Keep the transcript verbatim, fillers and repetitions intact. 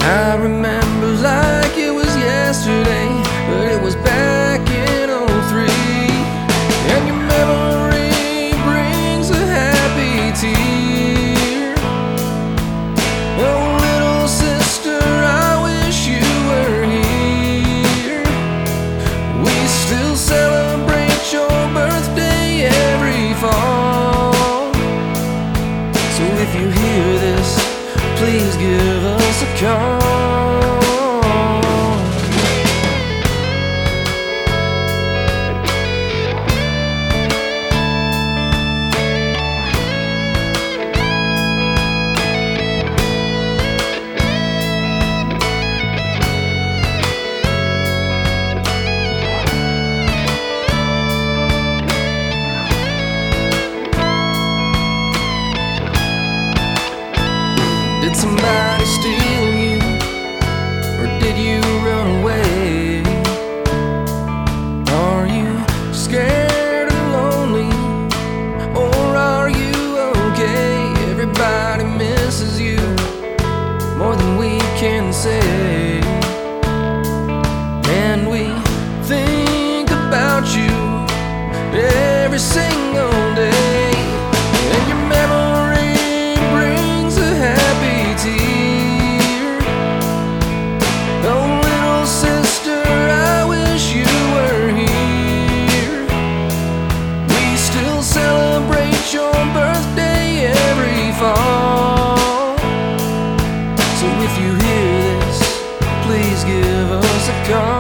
I remember like it was yesterday, but it was back in oh three. And your memory brings a happy tear. Oh, little sister, I wish you were here. We still celebrate your birthday every fall. So if you hear this, please give us a call. Did somebody steal you, or did you run away? Are you scared and lonely, or are you okay? Everybody misses you more than we can say, and we think about you every single day. And your memory brings a happy tear. Oh, little sister, I wish you were here. We still celebrate your birthday every fall. So if you hear this, please give us a call.